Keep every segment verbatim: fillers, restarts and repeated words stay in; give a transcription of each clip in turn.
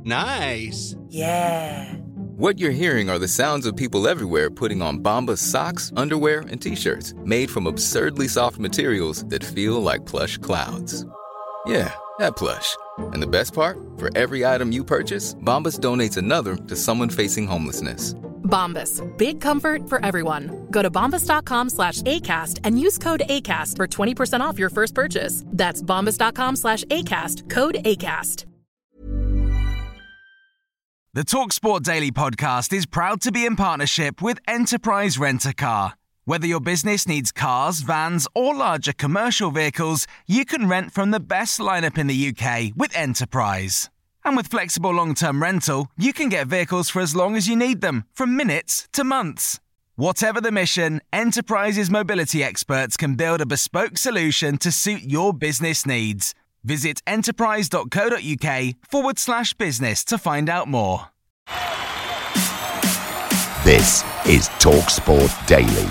Nice. Yeah. What you're hearing are the sounds of people everywhere putting on Bombas socks, underwear, and T-shirts made from absurdly soft materials that feel like plush clouds. Yeah, that plush. And the best part? For every item you purchase, Bombas donates another to someone facing homelessness. Bombas. Big comfort for everyone. Go to bombas.com slash ACAST and use code ACAST for twenty percent off your first purchase. That's bombas.com slash ACAST. Code ACAST. The TalkSport Daily podcast is proud to be in partnership with Enterprise Rent-A-Car. Whether your business needs cars, vans, or larger commercial vehicles, you can rent from the best lineup in the U K with Enterprise. And with flexible long-term rental, you can get vehicles for as long as you need them, from minutes to months. Whatever the mission, Enterprise's mobility experts can build a bespoke solution to suit your business needs. Visit enterprise.co.uk forward slash business to find out more. This is TalkSport Daily.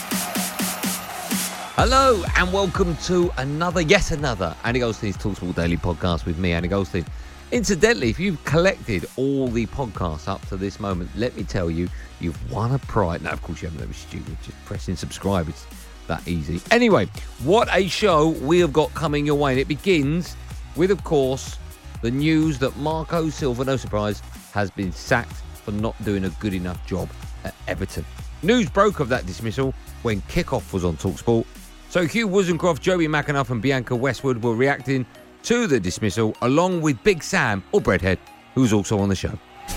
Hello and welcome to another, yet another Andy Goldstein's TalkSport Daily podcast with me, Andy Goldstein. Incidentally, if you've collected all the podcasts up to this moment, let me tell you, you've won a prize. No, of course you haven't. That was stupid. Just pressing subscribe. It's that easy. Anyway, what a show we have got coming your way. And it begins with, of course, the news that Marco Silva, no surprise, has been sacked for not doing a good enough job at Everton. News broke of that dismissal when Kickoff was on TalkSport. So Hugh Woozencroft, Joey McAnuff and Bianca Westwood were reacting to the dismissal, along with Big Sam, or Breadhead, who's also on the show.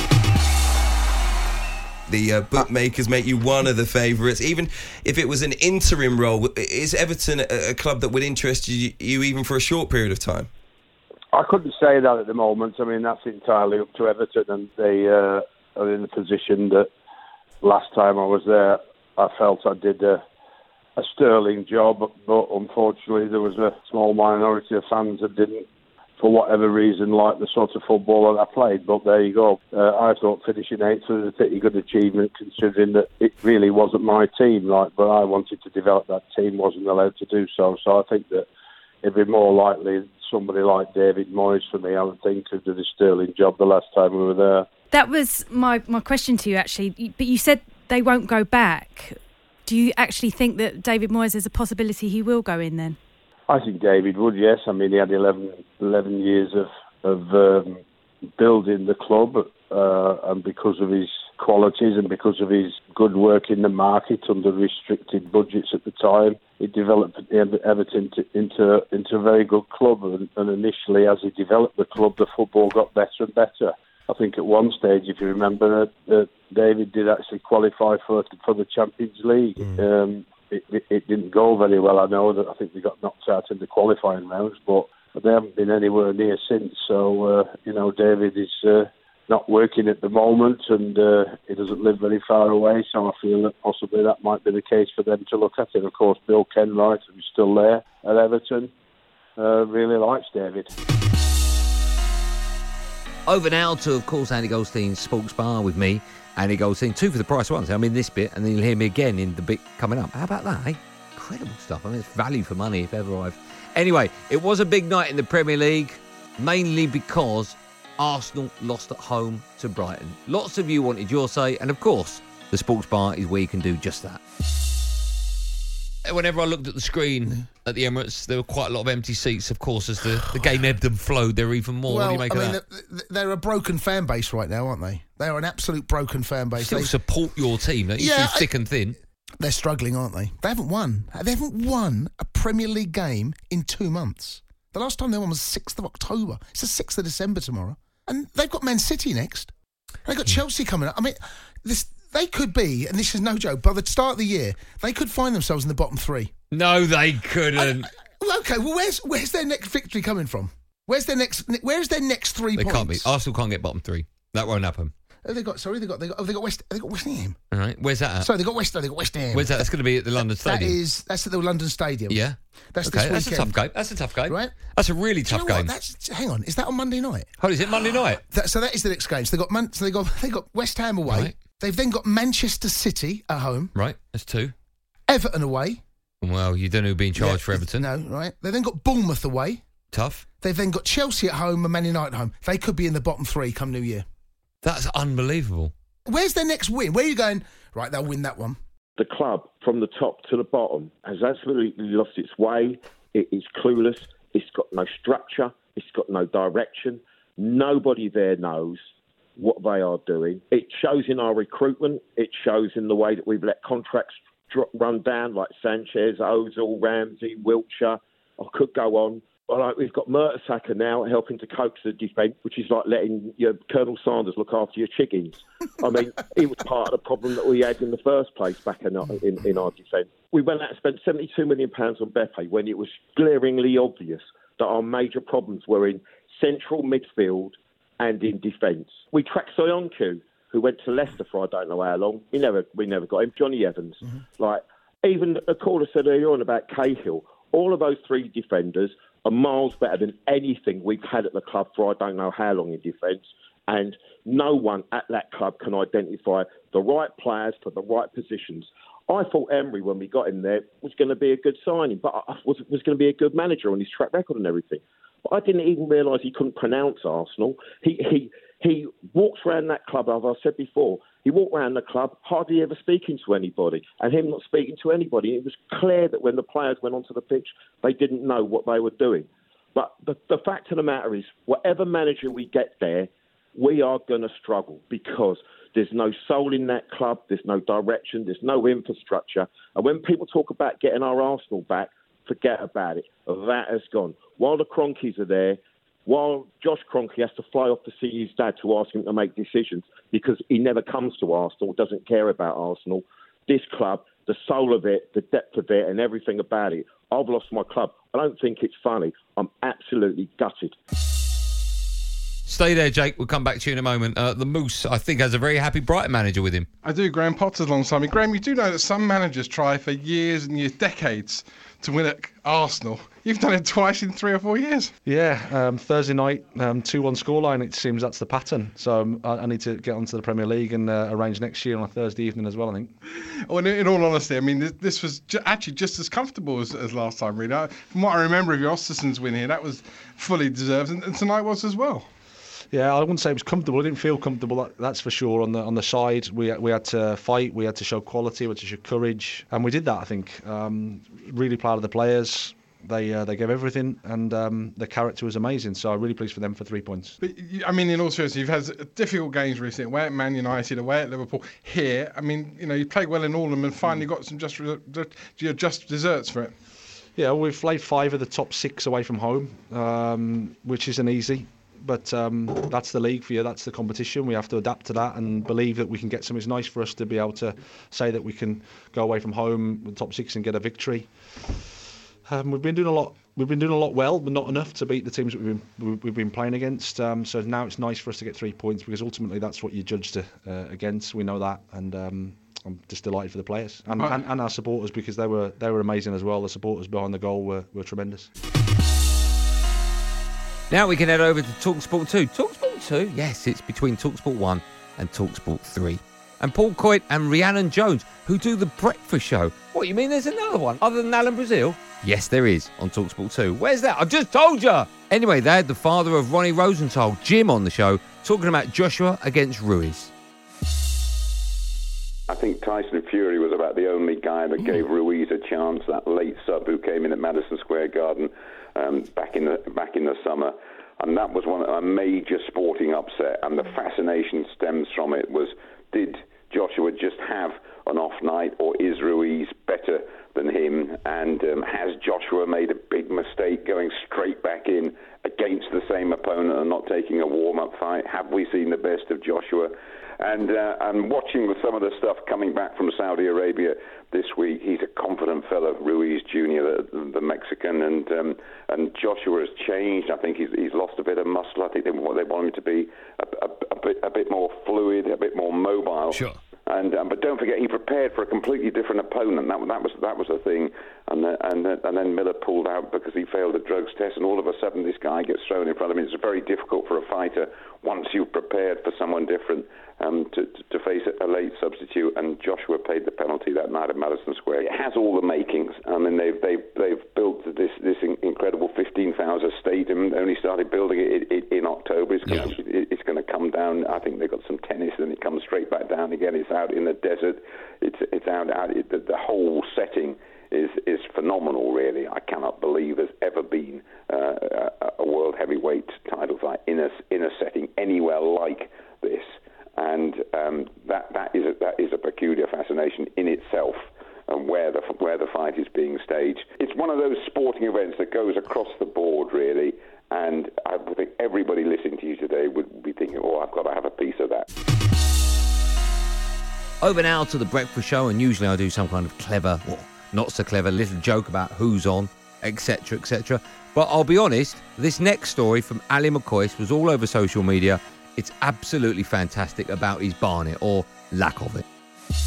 The uh, bookmakers make you one of the favourites. Even if it was an interim role, is Everton a, a club that would interest you, you even for a short period of time? I couldn't say that at the moment. I mean, that's entirely up to Everton, and they uh, are in the position that last time I was there, I felt I did a, a sterling job, but unfortunately there was a small minority of fans that didn't, for whatever reason, like the sort of football that I played. But there you go. Uh, I thought finishing eighth was a pretty good achievement, considering that it really wasn't my team. Like, but I wanted to develop that team, wasn't allowed to do so. So I think that it'd be more likely somebody like David Moyes for me, I would think, who did a sterling job the last time we were there. That was my, my question to you, actually. But you said they won't go back. Do you actually think that David Moyes is a possibility he will go in then? I think David would, yes. I mean, he had eleven, eleven years of, of um, building the club, uh, and because of his qualities and because of his good work in the market under restricted budgets at the time, he developed Everton to, into, into a very good club. And, and initially, as he developed the club, the football got better and better. I think at one stage, if you remember, uh, uh, David did actually qualify for for the Champions League. Mm. Um, It, it, it didn't go very well. I know that I think they got knocked out in the qualifying rounds, but they haven't been anywhere near since. So, uh, you know, David is uh, not working at the moment, and uh, he doesn't live very far away, so I feel that possibly that might be the case for them to look at it. Of course, Bill Kenwright, who's still there at Everton, uh, really likes David. Over now to, of course, Andy Goldstein's Sports Bar with me, Andy Goldstein, two for the price of one. So I'm in this bit, and then you'll hear me again in the bit coming up. How about that, eh? Incredible stuff. I mean, it's value for money if ever I've... Anyway, it was a big night in the Premier League, mainly because Arsenal lost at home to Brighton. Lots of you wanted your say, and of course, the Sports Bar is where you can do just that. Whenever I looked at the screen at the Emirates, there were quite a lot of empty seats, of course, as the, the game ebbed and flowed. There were even more. Well, what do you make I of mean, that? They're a broken fan base right now, aren't they? They are an absolute broken fan base. Still they support your team, don't you? Yeah, Through thick and thin. They're struggling, aren't they? They haven't won. They haven't won a Premier League game in two months. The last time they won was sixth of October. It's the sixth of December tomorrow. And they've got Man City next. They've got Chelsea coming up. I mean, this they could be, and this is no joke, by the start of the year, they could find themselves in the bottom three. No, they couldn't. I, I, okay, well, where's where's their next victory coming from? Where's their next? Where's their next three they points? They can't be. Arsenal can't get bottom three. That won't happen. Oh, they got sorry, they got they got oh, they got West they got West Ham. All right, where's that at? Sorry, they got West they got West Ham. Where's that? That's going to be at the London Stadium. That is that's at the London Stadium. Yeah, that's okay. this weekend. That's a tough game. That's a tough game, right? That's a really tough you know game. That's hang on, is that on Monday night? Oh, is it Monday night? That, so that is the next game. So they got Man, so they got they got West Ham away. Right. They've then got Manchester City at home. Right, that's two. Everton away. Well, you don't know who'll be in charge yeah, for Everton. No, right. They then got Bournemouth away. Tough. They've then got Chelsea at home and Man United at home. They could be in the bottom three come New Year. That's unbelievable. Where's their next win? Where are you going? Right, they'll win that one. The club, from the top to the bottom, has absolutely lost its way. It is clueless. It's got no structure. It's got no direction. Nobody there knows what they are doing. It shows in our recruitment. It shows in the way that we've let contracts drop, run down, like Sanchez, Ozil, Ramsey, Wiltshire. I could go on. Well, like, we've got Mertesacker now helping to coach the defence, which is like letting your Colonel Sanders look after your chickens. I mean, he was part of the problem that we had in the first place back in, in, in our defence. We went out and spent seventy-two million pounds on Beppe when it was glaringly obvious that our major problems were in central midfield and in defence. We tracked Soyuncu, who went to Leicester for I don't know how long. We never, we never got him. Johnny Evans. Mm-hmm. Like, even a caller said earlier on about Cahill. All of those three defenders are miles better than anything we've had at the club for I don't know how long in defence. And no one at that club can identify the right players for the right positions. I thought Emery, when we got him there, was going to be a good signing, but I was, was going to be a good manager on his track record and everything. But I didn't even realise he couldn't pronounce Arsenal. He he he walks around that club, as I said before, he walked around the club hardly ever speaking to anybody, and him not speaking to anybody. It was clear that when the players went onto the pitch, they didn't know what they were doing. But the, the fact of the matter is, whatever manager we get there, we are going to struggle because there's no soul in that club, there's no direction, there's no infrastructure. And when people talk about getting our Arsenal back, forget about it. That has gone. While the Cronkies are there, while Josh Kroenke has to fly off to see his dad to ask him to make decisions because he never comes to Arsenal, doesn't care about Arsenal, this club, the soul of it, the depth of it and everything about it, I've lost my club. I don't think it's funny. I'm absolutely gutted. Stay there, Jake. We'll come back to you in a moment. Uh, the Moose, I think, has a very happy Brighton manager with him. I do. Graham Potter's alongside me. Graham, you do know that some managers try for years and years, decades, to win at Arsenal. You've done it twice in three or four years. Yeah, um, Thursday night, um, two one scoreline. It seems that's the pattern. So um, I, I need to get onto the Premier League and uh, arrange next year on a Thursday evening as well, I think. Well, in, in all honesty, I mean, this, this was ju- actually just as comfortable as, as last time, really. I, from what I remember of your Osterson's win here, that was fully deserved, and, and tonight was as well. Yeah, I wouldn't say it was comfortable. I didn't feel comfortable, that, that's for sure. On the on the side, we we had to fight, we had to show quality, we had to show courage, and we did that, I think. Um, really proud of the players. They uh, they gave everything, and um, the character was amazing. So I'm really pleased for them for three points. But you, I mean, in all seriousness, you've had difficult games recently. Away at Man United, away at Liverpool. Here, I mean, you know, you played well in all of them, and finally got some just just desserts for it. Yeah, we've played five of the top six away from home, um, which isn't easy. But um, that's the league for you, that's the competition. We have to adapt to that and believe that we can get something. It's nice for us to be able to say that we can go away from home with the top six and get a victory. Um, we've been doing a lot. We've been doing a lot well, but not enough to beat the teams that we've been, we've been playing against. Um, so now it's nice for us to get three points because ultimately that's what you're judged to, uh, against. We know that, and um, I'm just delighted for the players and, and, and our supporters because they were they were amazing as well. The supporters behind the goal were, were tremendous. Now we can head over to TalkSport two. TalkSport two? Yes, it's between TalkSport one and TalkSport three. And Paul Coyte and Rhiannon Jones, who do the breakfast show. What, you mean there's another one other than Alan Brazil? Yes, there is on TalkSport two. Where's that? I've just told you! Anyway, they had the father of Ronnie Rosenthal, Jim, on the show, talking about Joshua against Ruiz. I think Tyson Fury was about the only guy that gave Ruiz a chance, that late sub who came in at Madison Square Garden um, back in the back in the summer. And that was one a major sporting upset. And the fascination stems from it was, did Joshua just have an off night, or is Ruiz better than him? And um, has Joshua made a big mistake going straight back in against the same opponent and not taking a warm-up fight? Have we seen the best of Joshua? And uh, and watching with some of the stuff coming back from Saudi Arabia this week, he's a confident fellow, Ruiz Junior, the, the Mexican, and um, and Joshua has changed. I think he's he's lost a bit of muscle. I think they want they want him to be a, a, a bit a bit more fluid, a bit more mobile. Sure. And um, but don't forget, he prepared for a completely different opponent. That that was that was the thing. And uh, and uh, and then Miller pulled out because he failed the drugs test, and all of a sudden this guy gets thrown in front of him. It's very difficult for a fighter once you've prepared for someone different, um, to, to face a late substitute, and Joshua paid the penalty that night at Madison Square. It has all the makings. I mean, they've they've they've built this this incredible fifteen thousand stadium. They only started building it in, in October. It's going, yeah. to, it's going to come down. I think they've got some tennis, and it comes straight back down again. It's out in the desert. It's it's out out. It, the, the whole setting is is phenomenal. Really, I cannot believe there's ever been uh, a, a world heavyweight title fight in a in a setting anywhere like this. And um, that that is a, that is a peculiar fascination in itself, and where the where the fight is being staged. It's one of those sporting events that goes across the board, really. And I think everybody listening to you today would be thinking, "Oh, I've got to have a piece of that." Over now to the breakfast show, and usually I do some kind of clever or not so clever little joke about who's on, et cetera, et cetera. But I'll be honest, this next story from Ali McCoist was all over social media. It's absolutely fantastic about his Barnet, or lack of it.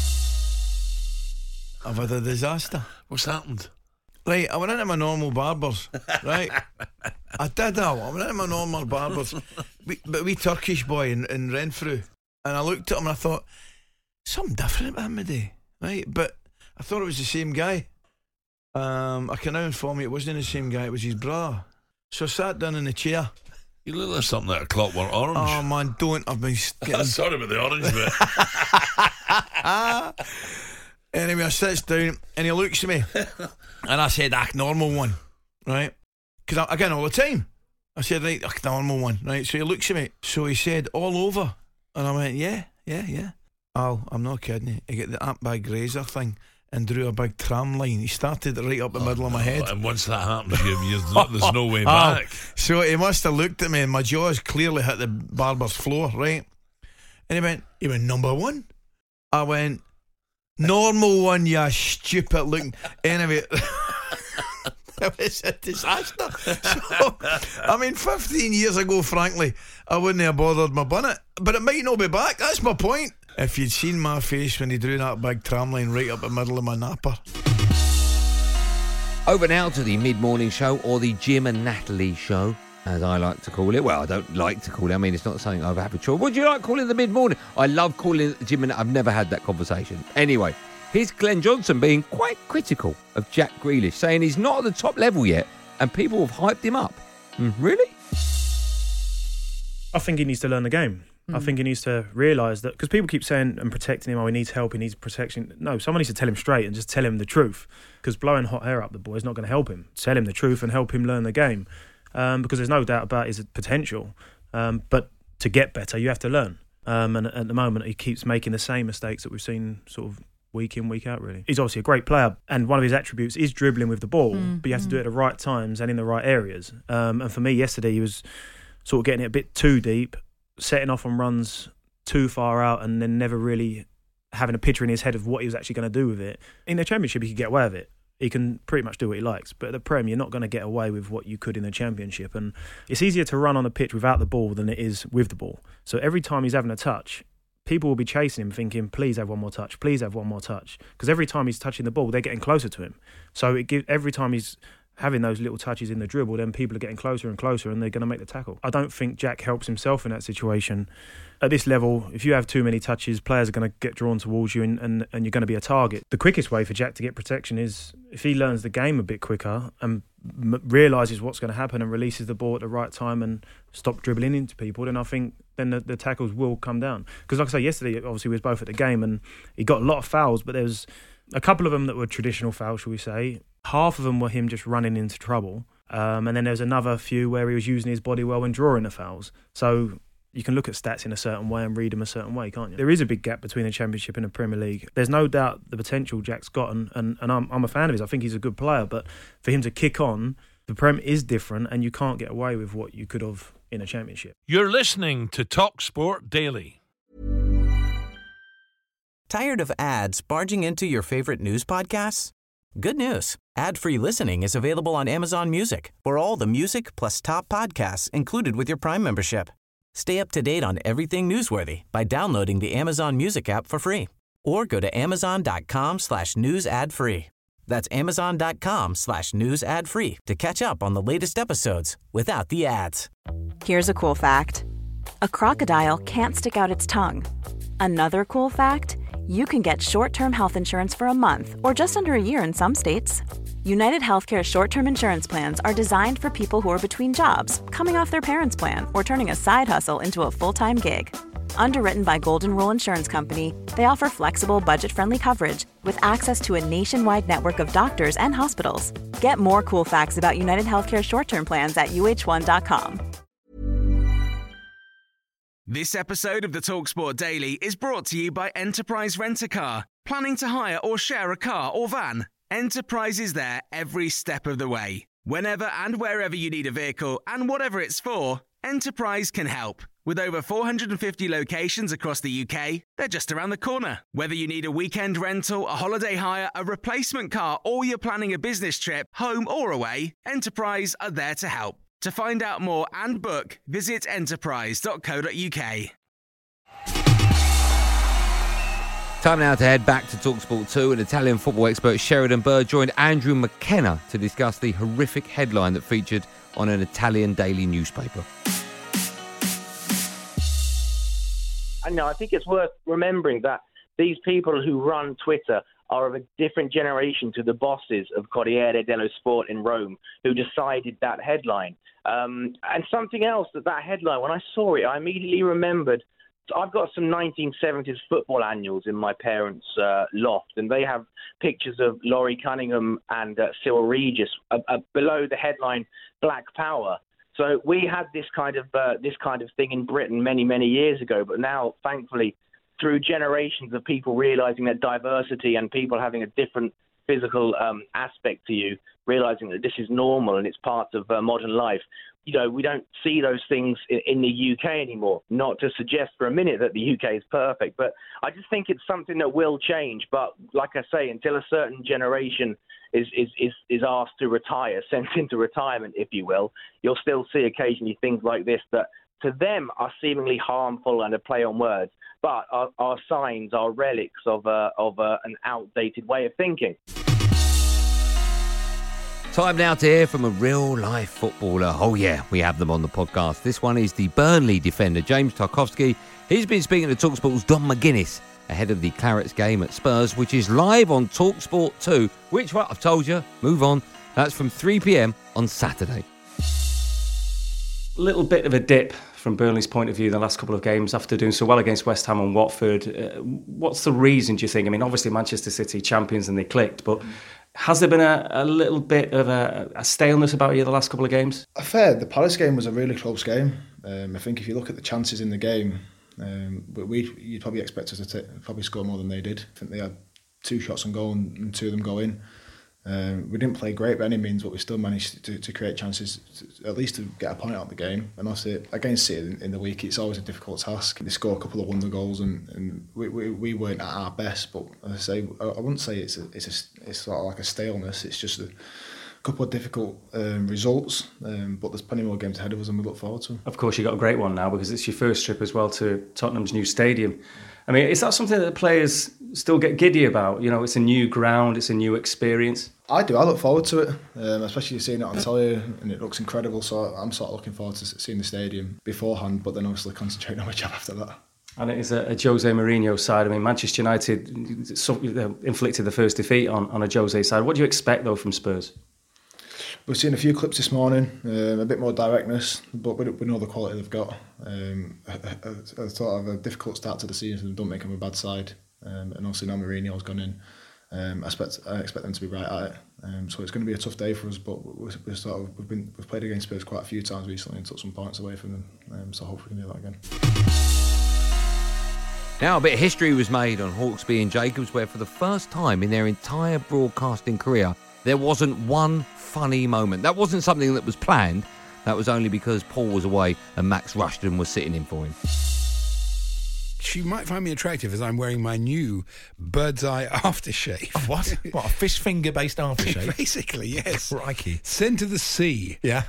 I've had a disaster. What's happened? Right, I went into my normal barber's, right? I did that. I went into my normal barber's, we, but we Turkish boy in, in Renfrew. And I looked at him and I thought, something different about him today, right? But I thought it was the same guy. Um, I can now inform you it wasn't the same guy, it was his brother. So I sat down in the chair. You look like something out of Clockwork Orange. Oh man, don't. I've been getting... Sorry about the orange bit. Anyway, I sits down and he looks at me and I said, ah, normal one, right? Because I, again, all the time I said, right, ah, normal one, right? So he looks at me. So he said, all over. And I went, yeah, yeah, yeah. Al, I'm not kidding you. He got the Ampbag Razor thing and drew a big tram line. He started it right up the oh, middle of my head. And once that happens, you, you're not, there's no way back. Oh, so he must have looked at me and my jaws clearly hit the barber's floor, right? And he went, he went, number one? I went, normal one, you stupid looking. Anyway, it was a disaster. So, I mean, fifteen years ago, frankly, I wouldn't have bothered my bonnet. But it might not be back. That's my point. If you'd seen my face when he drew that big tram line right up the middle of my napper. Over now to the mid-morning show, or the Jim and Natalie show, as I like to call it. Well, I don't like to call it. I mean, it's not something I've had a choice. What do you like calling the mid-morning? I love calling it Jim and... I've never had that conversation. Anyway, here's Glenn Johnson being quite critical of Jack Grealish, saying he's not at the top level yet, and people have hyped him up. Mm, really? I think he needs to learn the game. I think he needs to realise that, because people keep saying and protecting him, oh, he needs help, he needs protection. No, someone needs to tell him straight and just tell him the truth, because blowing hot air up the boy is not going to help him. Tell him the truth and help him learn the game, um, because there's no doubt about his potential. Um, but to get better, you have to learn. Um, and at the moment, he keeps making the same mistakes that we've seen sort of week in, week out, really. He's obviously a great player, and one of his attributes is dribbling with the ball, mm, but you have mm. to do it at the right times and in the right areas. Um, and for me, yesterday, he was sort of getting it a bit too deep, setting off on runs too far out, and then never really having a picture in his head of what he was actually going to do with it. In the Championship, he could get away with it. He can pretty much do what he likes. But at the Prem, you're not going to get away with what you could in the Championship. And it's easier to run on the pitch without the ball than it is with the ball. So every time he's having a touch, people will be chasing him thinking, please have one more touch, please have one more touch. Because every time he's touching the ball, they're getting closer to him. So it gives, every time he's having those little touches in the dribble, then people are getting closer and closer and they're going to make the tackle. I don't think Jack helps himself in that situation. At this level, if you have too many touches, players are going to get drawn towards you and, and, and you're going to be a target. The quickest way for Jack to get protection is if he learns the game a bit quicker and m- realises what's going to happen and releases the ball at the right time and stop dribbling into people, then I think then the, the tackles will come down. Because like I say, yesterday, obviously, we was both at the game and he got a lot of fouls, but there was a couple of them that were traditional fouls, shall we say. Half of them were him just running into trouble. Um, and then there's another few where he was using his body well and drawing the fouls. So you can look at stats in a certain way and read them a certain way, can't you? There is a big gap between the Championship and the Premier League. There's no doubt the potential Jack's got, and, and, and I'm, I'm a fan of his. I think he's a good player. But for him to kick on, the Prem is different and you can't get away with what you could have in a Championship. You're listening to Talk Sport Daily. Tired of ads barging into your favorite news podcasts? Good news. Ad-free listening is available on Amazon Music for all the music plus top podcasts included with your Prime membership. Stay up to date on everything newsworthy by downloading the Amazon Music app for free or go to amazon.com slash news ad free. That's amazon.com slash news ad free to catch up on the latest episodes without the ads. Here's a cool fact. a crocodile can't stick out its tongue. Another cool fact, you can get short-term health insurance for a month or just under a year in some states. United Healthcare short-term insurance plans are designed for people who are between jobs, coming off their parents' plan, or turning a side hustle into a full-time gig. Underwritten by Golden Rule Insurance Company, they offer flexible, budget-friendly coverage with access to a nationwide network of doctors and hospitals. Get more cool facts about United Healthcare short-term plans at U H one dot com. This episode of the TalkSport Daily is brought to you by Enterprise Rent-A-Car. Planning to hire or share a car or van? Enterprise is there every step of the way. Whenever and wherever you need a vehicle and whatever it's for, Enterprise can help. With over four hundred fifty locations across the U K, they're just around the corner. Whether you need a weekend rental, a holiday hire, a replacement car, or you're planning a business trip, home or away, Enterprise are there to help. To find out more and book, visit enterprise dot co dot uk. Time now to head back to TalkSport two, and Italian football expert Sheridan Bird joined Andrew McKenna to discuss the horrific headline that featured on an Italian daily newspaper. I know, I think it's worth remembering that these people who run Twitter are of a different generation to the bosses of Corriere dello Sport in Rome, who decided that headline. Um, and something else, that that headline, when I saw it, I immediately remembered. I've got some nineteen seventies football annuals in my parents' uh, loft, and they have pictures of Laurie Cunningham and uh, Cyril Regis uh, uh, below the headline "Black Power." So we had this kind of uh, this kind of thing in Britain many, many years ago, but now, thankfully, through generations of people realizing that diversity and people having a different physical um, aspect to you, realizing that this is normal and it's part of uh, modern life, you know, we don't see those things in, in the U K anymore. Not to suggest for a minute that the U K is perfect, but I just think it's something that will change. But like I say, until a certain generation is is is, is asked to retire, sent into retirement, if you will, you'll still see occasionally things like this that to them are seemingly harmful and a play on words, but are, are signs, are relics of uh, of uh, an outdated way of thinking. Time now to hear from a real-life footballer. Oh, yeah, we have them on the podcast. This one is the Burnley defender, James Tarkowski. He's been speaking to TalkSport's Don McGuinness ahead of the Clarets game at Spurs, which is live on TalkSport two, which, well, I've told you, move on. That's from three p.m. on Saturday. Little bit of a dip from Burnley's point of view the last couple of games after doing so well against West Ham and Watford. Uh, what's the reason, do you think? I mean, obviously Manchester City champions and they clicked, but has there been a, a little bit of a, a staleness about you the last couple of games? Fair. The Palace game was a really close game. Um, I think if you look at the chances in the game, um, but we you'd probably expect us to t- probably score more than they did. I think they had two shots on goal and, and two of them go in. Um, we didn't play great by any means, but we still managed to, to create chances, to, at least to get a point out of the game. And also, against City in, in the week, it's always a difficult task. They score a couple of wonder goals, and, and we, we we weren't at our best. But as I say, I, I wouldn't say it's a, it's a, it's sort of like a staleness. It's just a couple of difficult um, results. Um, but there's plenty more games ahead of us, and we look forward to them. Of course, you got a great one now because it's your first trip as well to Tottenham's new stadium. I mean, is that something that the players still get giddy about? You know, it's a new ground, it's a new experience. I do. I look forward to it, um, especially seeing it on telly, and it looks incredible. So I'm sort of looking forward to seeing the stadium beforehand, but then obviously concentrating on my job after that. And it is a, a Jose Mourinho side. I mean, Manchester United inflicted the first defeat on, on a Jose side. What do you expect, though, from Spurs? We've seen a few clips this morning, um, a bit more directness, but we, we know the quality they've got. Um, a, a, a sort of a difficult start to the season, don't make them a bad side. Um, and obviously now Mourinho's gone in. Um, I expect I expect them to be right at it. Um, so it's going to be a tough day for us, but we're, we're sort of we've been we've played against Spurs quite a few times recently and took some points away from them. Um, so hopefully we can do that again. Now a bit of history was made on Hawksbee and Jacobs, where for the first time in their entire broadcasting career there wasn't one funny moment. That wasn't something that was planned. That was only because Paul was away and Max Rushton was sitting in for him. She might find me attractive as I'm wearing my new Bird's Eye aftershave. What? What, a fish finger based aftershave? Basically, yes. Crikey. Send to the sea. Yeah.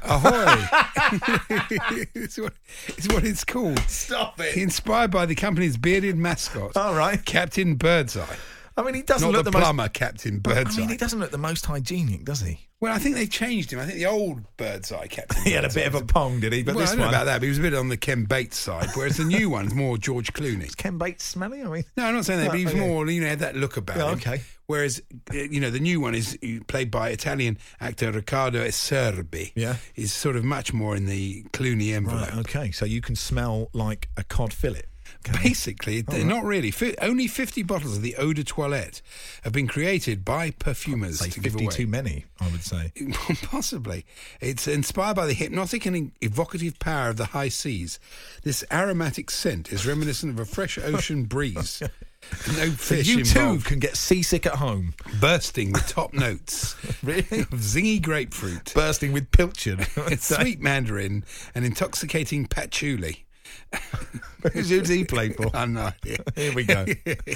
Ahoy. it's, what, it's what it's called. Stop it. Inspired by the company's bearded mascot. All right. Captain Birdseye. I mean, he doesn't Not look the, the most- plumber, Captain Birdseye. I mean, he doesn't look the most hygienic, does he? Well, I think they changed him. I think the old Birdseye Captain He had a Birdseye bit of was a pong, did he? But well, this I don't one, know about that, but he was a bit on the Ken Bates side, whereas the new one's more George Clooney. Is Ken Bates smelly? I mean, no, I'm not saying that, but he was okay. more, you know, had that look about Yeah, him. okay. Whereas, uh, you know, the new one is played by Italian actor Riccardo Acerbi. Yeah. Is sort of much more in the Clooney envelope. Right, okay, so you can smell like a cod fillet. Okay. Basically, All they're right. not really. Fi- only fifty bottles of the Eau de Toilette have been created by perfumers Say to give fifty away. too many, I would say. Possibly. It's inspired by the hypnotic and evocative power of the high seas. This aromatic scent is reminiscent of a fresh ocean breeze. No So fish you too involved. can get seasick at home. Bursting with top notes. Really? Of zingy grapefruit. Bursting with pilchard. Sweet mandarin and intoxicating patchouli. Who's he play for? I have no idea. Here we go.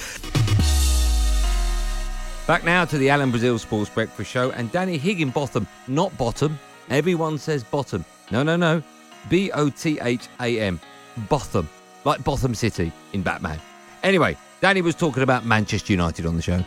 Back now to the Alan Brazil Sports Breakfast Show and Danny Higginbotham, not bottom. Everyone says bottom. No, no, no. B O T H A M. Botham. Like Botham City in Batman. Anyway, Danny was talking about Manchester United on the show.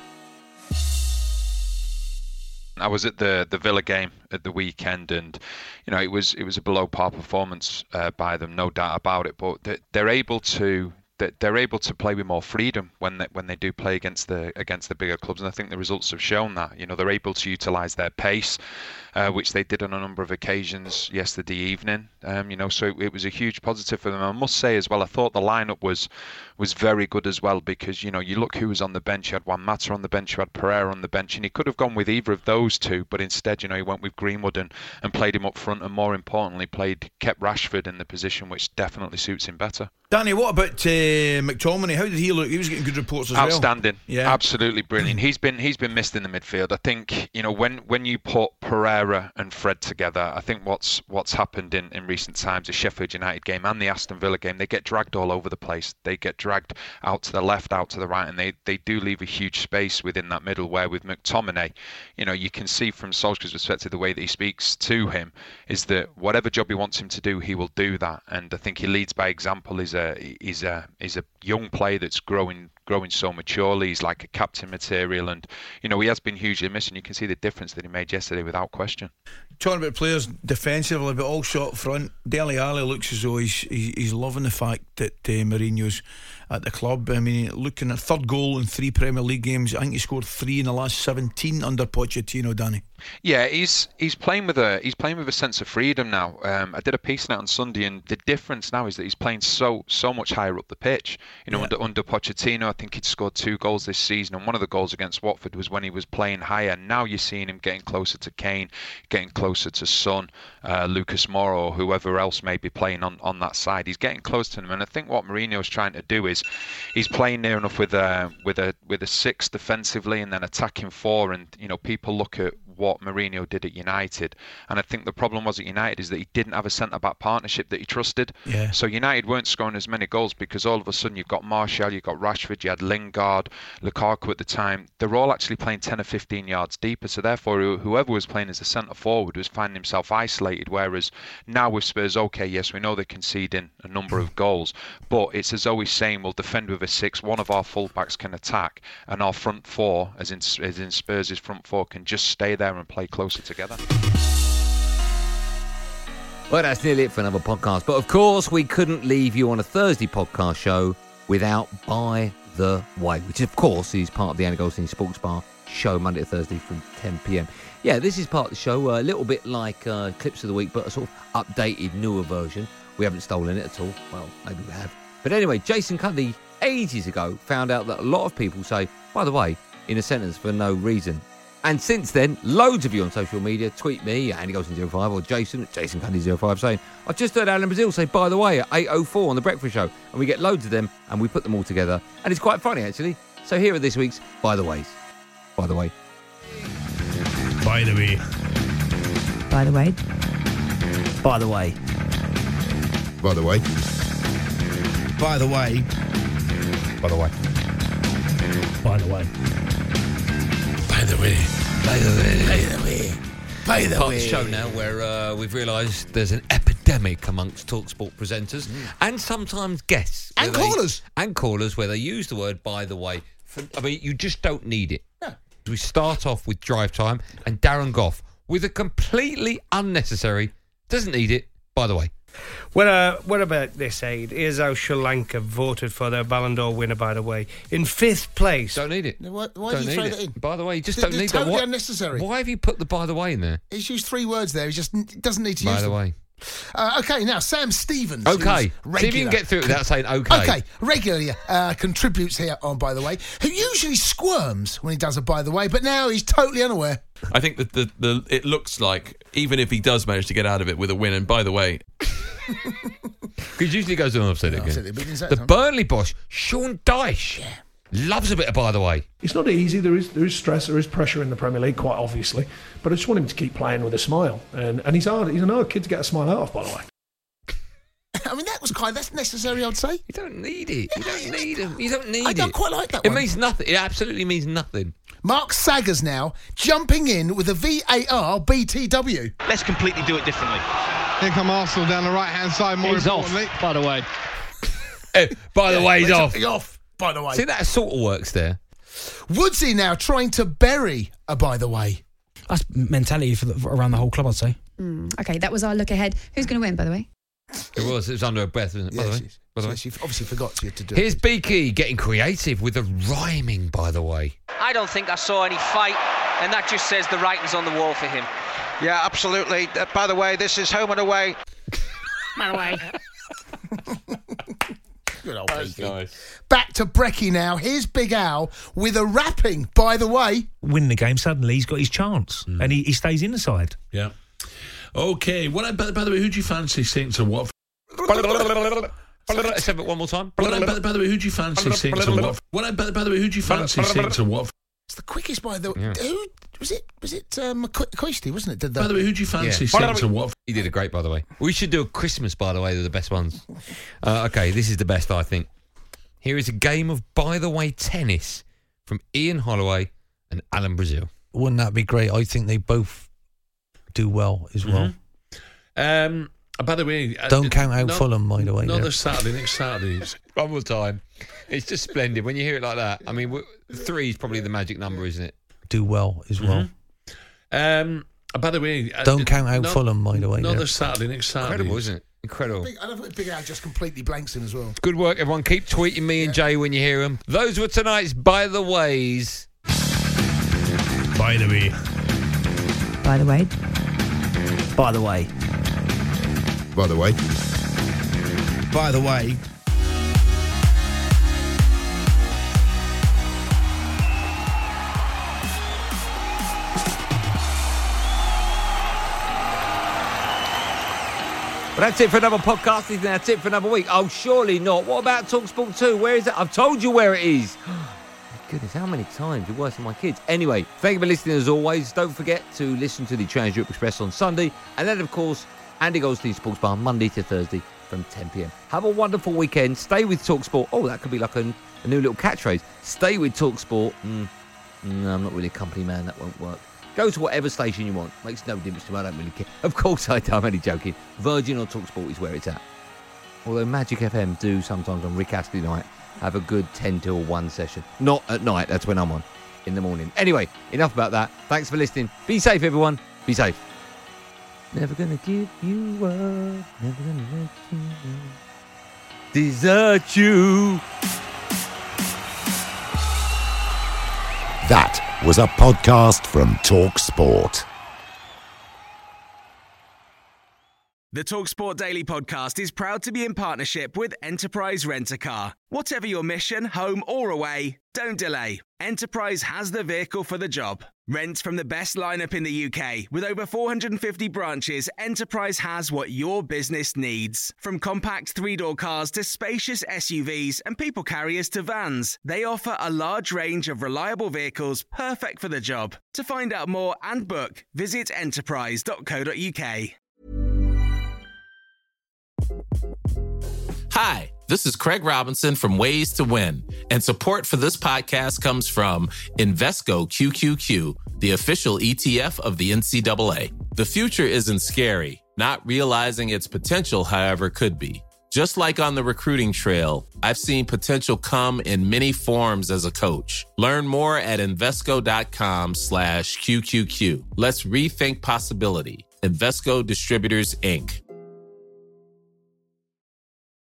I was at the the Villa game at the weekend, and you know it was it was a below par performance uh, by them, no doubt about it. But they're, they're able to that they're able to play with more freedom when they when they do play against the against the bigger clubs, and I think the results have shown that. You know, they're able to utilise their pace, uh, which they did on a number of occasions yesterday evening. Um, you know, so it, it was a huge positive for them. I must say as well, I thought the lineup was was very good as well, because you know you look who was on the bench. You had Juan Mata on the bench, you had Pereira on the bench, and he could have gone with either of those two, but instead, you know, he went with Greenwood and, and played him up front, and more importantly, played kept Rashford in the position which definitely suits him better. Danny, what about uh, McTominay? How did he look? He was getting good reports as Outstanding. well. Yeah, absolutely brilliant. He's been he's been missed in the midfield. I think you know when, when you put Pereira and Fred together, I think what's what's happened in, in recent times, the Sheffield United game and the Aston Villa game, they get dragged all over the place. They get dragged out to the left, out to the right, and they, they do leave a huge space within that middle. Where with McTominay, you know, you can see from Solskjaer's perspective, the way that he speaks to him is that whatever job he wants him to do, he will do that. And I think he leads by example. He's a he's a he's a young player that's growing growing so maturely. He's like a captain material, and you know he has been hugely missed, and you can see the difference that he made yesterday without question. Talking about players defensively, but also up front, Dele Alli looks as though he's he's, he's loving the fact that uh, Mourinho's at the club. I mean, looking at third goal in three Premier League games, I think he scored three in the last seventeen under Pochettino, Danny. Yeah, he's he's playing with a he's playing with a sense of freedom now. Um, I did a piece on it on Sunday, and the difference now is that he's playing so so much higher up the pitch. You know, yeah. under under Pochettino, I think he'd scored two goals this season, and one of the goals against Watford was when he was playing higher. Now you're seeing him getting closer to Kane, getting closer to Son, uh, Lucas Moura, or whoever else may be playing on, on that side. He's getting close to them, and I think what Mourinho's trying to do is he's playing near enough with a with a with a six defensively, and then attacking four. And you know, people look at what Mourinho did at United, and I think the problem was at United is that he didn't have a centre-back partnership that he trusted. Yeah. So United weren't scoring as many goals because all of a sudden you've got Martial, you've got Rashford, you had Lingard, Lukaku at the time. They're all actually playing ten or fifteen yards deeper, so therefore whoever was playing as a centre-forward was finding himself isolated, whereas now with Spurs, okay, yes, we know they're conceding a number of goals, but it's as though he's saying we'll defend with a six, one of our full-backs can attack, and our front four, as in, as in Spurs' front four, can just stay there and play closer together. Well, that's nearly it for another podcast. But of course, we couldn't leave you on a Thursday podcast show without By the Way, which of course is part of the Andy Goldstein Sports Bar show Monday to Thursday from ten p.m. Yeah, this is part of the show, a little bit like uh, Clips of the Week, but a sort of updated, newer version. We haven't stolen it at all. Well, maybe we have. But anyway, Jason Cundy, ages ago, found out that a lot of people say, by the way, in a sentence for no reason. And since then, loads of you on social media tweet me at Andy Goldstein zero five or Jason at Jason Cundy zero five saying, I've just heard Alan Brazil say, by the way, at eight oh four on The Breakfast Show. And we get loads of them and we put them all together. And it's quite funny, actually. So here are this week's By the Ways. By the way. By the way. By the way. By the way. By the way. By the way. By the way. By the way. By the way. By the way. By the way. By the Part way. of the show now where uh, we've realised there's an epidemic amongst TalkSport presenters mm. and sometimes guests. And they, callers. And callers where they use the word by the way For, I mean, you just don't need it. No. We start off with drive time and Darren Gough with a completely unnecessary, doesn't need it, by the way. Well, uh, what about this, Aid? Here's how Sri Lanka voted for their Ballon d'Or winner, by the way. In fifth place. Don't need it. Why, why don't did you need throw it. that in? By the way, you just Th- don't th- need totally that. What, unnecessary. Why have you put the by the way in there? He's used three words there. He just n- doesn't need to By use the them. way. Uh, okay, now Sam Stevens. Okay. who's See if you can get through it without saying okay. Okay, regularly uh, contributes here on By the Way, who usually squirms when he does a By the Way, but now he's totally unaware. I think that the, the it looks like, even if he does manage to get out of it with a win, and by the way... Because usually goes on upside No, again. I've said it, but he didn't say it, The Tom. Burnley boss, Sean Dyche, loves a bit of by the way. It's not easy. There is there is stress, there is pressure in the Premier League, quite obviously. But I just want him to keep playing with a smile, and and he's hard. He's an hard kid to get a smile out of, by the way. I mean, that was kind of, that's necessary, I'd say. You don't need it. You don't need him. You don't need I it. don't quite like that It one. means nothing. It absolutely means nothing. Mark Saggers now jumping in with a V A R B T W. Let's completely do it differently. Here come Arsenal down the right-hand side, more He's off, importantly. by the way. Eh, by the Yeah, way, he's let's off. have the off, by the way. See, that sort of works there. Woodsy now trying to bury a By the Way. That's mentality for, the, for around the whole club, I'd say. Mm, okay, that was our look ahead. Who's going to win, by the way? It was. It was under her breath, wasn't it? By Yeah, the way. she's- By the way. She obviously forgot she had to do Here's it. Beaky getting creative with the rhyming, by the way. I don't think I saw any fight, and that just says the writing's on the wall for him. Yeah, absolutely. Uh, by the way, this is home and away. By the way. Good old That's Beaky. nice. Back to Brecky now. Here's Big Al with a rapping, by the way. Win the game, suddenly he's got his chance. And he, he stays in the side. Yeah. Okay. What? By, by the way, who do you fancy saying to what? Let's have it one more time. What, by, by the way, who do you fancy saying to what? What? By, by the way, who do you fancy saying to what? It's the quickest by the Yeah. Who was it? Was it um, McCoisty, wasn't it? Did that? By the way, who do you fancy Yeah. saying to what? He did a great, by the way. We should do a Christmas, by the way. They're the best ones. Uh, okay, this is the best, I think. Here is a game of by the way tennis from Ian Holloway and Alan Brazil. Wouldn't that be great? I think they both do well as well. Um. By the way, uh, Don't count out no- Fulham, by the way. Another yeah. Saturday, next Saturday. One more time. It's just splendid when you hear it like that. I mean, w- three is probably the magic number, isn't it? Do well as well. Um. By the way, uh, Don't count out no- Fulham, by the way. Another yeah. Saturday, next Saturday. Incredible, isn't it? Incredible. Big, I love it. Big Al just completely blanks him as well. Good work, everyone. Keep tweeting me and Jay when you hear them. Those were tonight's By the Ways. By the way. By the way. By the way. By the way. By the way, But that's it for another podcast. I think that's it for another week. Oh, surely not. What about TalkSport two? Where is it? I've told you where it is. My goodness, how many times? You're worse than my kids. Anyway, thank you for listening as always. Don't forget to listen to the Trans Europe Express on Sunday. And then, of course, Andy Goldstein Sports Bar Monday to Thursday from ten p.m. Have a wonderful weekend. Stay with TalkSport. Oh, that could be like a, a new little catchphrase. Stay with TalkSport. Mm, no, I'm not really a company man. That won't work. Go to whatever station you want. Makes no difference to me. I don't really care. Of course I do. I'm only joking. Virgin or TalkSport is where it's at. Although Magic F M do sometimes on Rick Astley night have a good ten till one session. Not at night. That's when I'm on. In the morning. Anyway, enough about that. Thanks for listening. Be safe, everyone. Be safe. Never gonna give you up. Never gonna let you desert you. That was a podcast from TalkSport. The TalkSport Daily Podcast is proud to be in partnership with Enterprise Rent-A-Car. Whatever your mission, home or away, don't delay. Enterprise has the vehicle for the job. Rent from the best lineup in the U K. With over four hundred fifty branches, Enterprise has what your business needs. From compact three-door cars to spacious S U Vs and people carriers to vans, they offer a large range of reliable vehicles perfect for the job. To find out more and book, visit enterprise dot co dot uk. Hi, this is Craig Robinson from Ways to Win, and support for this podcast comes from Invesco Q Q Q, the official E T F of the N C double A. The future isn't scary. Not realizing its potential, however, could be. Just like on the recruiting trail, I've seen potential come in many forms as a coach. Learn more at Invesco.com slash QQQ. Let's rethink possibility. Invesco Distributors, Incorporated.